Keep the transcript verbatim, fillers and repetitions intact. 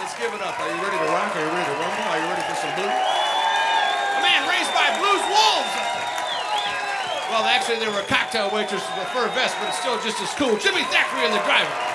let's give it up. Are you ready to rock? Are you ready to rumble? Are you ready for some blues? A man raised by blues wolves. Well, actually, they were cocktail waitresses with fur vests, but it's still just as cool. Jimmy Thackeray and the Driver.